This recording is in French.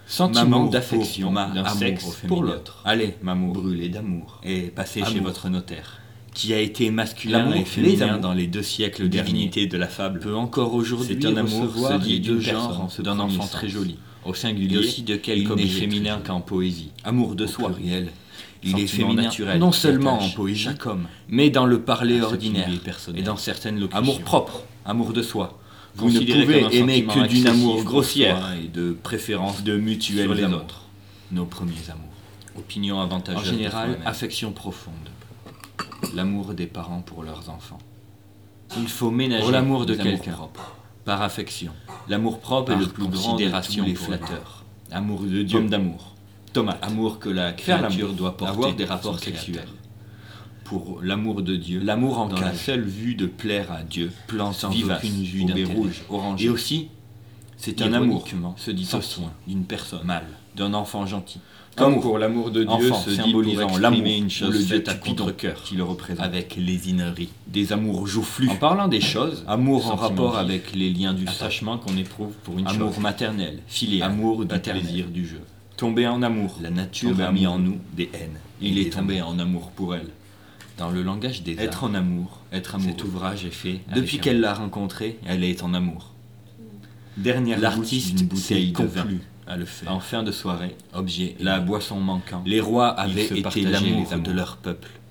Sentiment Mamour d'affection pour ma, d'un amour sexe au pour féminin. l'autre. Allez, Mamour, Brûlé d'amour. et passez chez Amour. votre notaire, qui a été masculin L'amour, et les féminin amours. dans les 2 siècles Les derniers, divinités de la fable peut encore aujourd'hui C'est un amour recevoir se dit les d'une deux genres personne en ce d'un premier enfant sens. très joli, au et singulier, aussi de quelque il n'est objet féminin très joli. qu'en poésie. Amour de Au soi, pluriel, il est sentiment féminin naturel non qui seulement en attache poésie, chaque homme mais dans le parler à ce qui ordinaire lui est personnel. et dans certaines locutions. Amour propre, amour de soi. Vous ne considéré pouvez comme un aimer sentiment que d'une excessif amour pour grossière soi et de préférence de mutuels sur les amours. autres. Nos premiers amours. Opinion avantageuse. En général, de soi-même. affection profonde. L'amour des parents pour leurs enfants. Il faut ménager Pour l'amour de les amours quelqu'un. propres. Par affection. L'amour propre est Par le plus grand de tous considération les pour les flatteurs. Amour de Dieu. Pomme d'amour. Tomate. Amour que la Faire créature l'amour. doit porter Avoir des à son rapports créateur. sexuels. Pour l'amour de Dieu, L'amour en dans la cage. seule vue de plaire à Dieu, plante Sans vivace, aucune vue au baie d'intérêt. rouge, orangé. Et aussi, C'est un amour, ironiquement, se dit sans aussi, soin. d'une personne, mâle, d'un enfant gentil. Comme Amour, pour l'amour de Dieu enfant, se dit pour symbolisant exprimer l'amour, une ou chose le dieu faite à Cupidon, contre-cœur qui le représente. avec lésinerie. Des amours joufflus. En parlant des choses, Amour en sentiments rapport vifs, avec les liens du sang. attachement qu'on éprouve pour une Amour chose. maternel, filial, Amour du paternel. plaisir du jeu. Tomber en amour. La nature Tomber a mis en amoureux. nous des haines. Il et est des tombé amours. en amour pour elle. Dans le langage des Être arts, en amour, être amoureux. cet ouvrage est fait Depuis avec qu'elle amour. l'a rencontré, elle est en amour. Dernière L'artiste goutte d'une bouteille s'est de vin conclu à le faire. en fin de soirée, Objet, la la boisson manquant. les rois Ils avaient se été partageaient l'amour les amours. de leur peuple.